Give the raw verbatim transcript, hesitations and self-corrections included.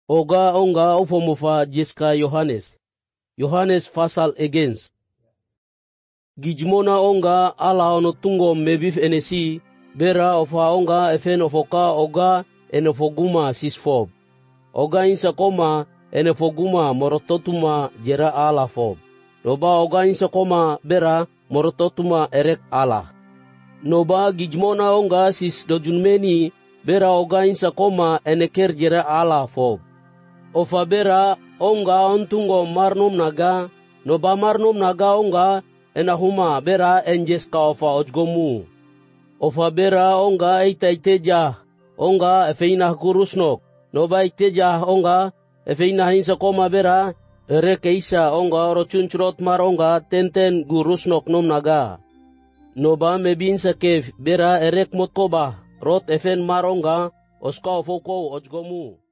Oga onga ufomufa jiska Yohanes. Yohanes fasal against. Gijmona onga ala ono tungo mebif enesi, bera ofa onga efen ofoka oga enefoguma sisfob. Oga insa koma enefoguma morototuma jera ala fob. Noba oga insa koma bera morototuma erek ala. Noba gijmona onga sis dojunmeni bera oga insa koma eneker jera ala fob. Ofa bera onga ontungo marnum naga, noba marnum naga onga enahuma bera enjeska ofa ojgomu. Ofa bera onga eita iteja, onga efeinah gurusnok, noba iteja onga efeinah insa koma bera ereke isa onga orochunchrot mar onga tenten gurusnok num naga. Noba mebinsa kef bera erek motkoba, rot efen mar onga oska ofoko ojgomu.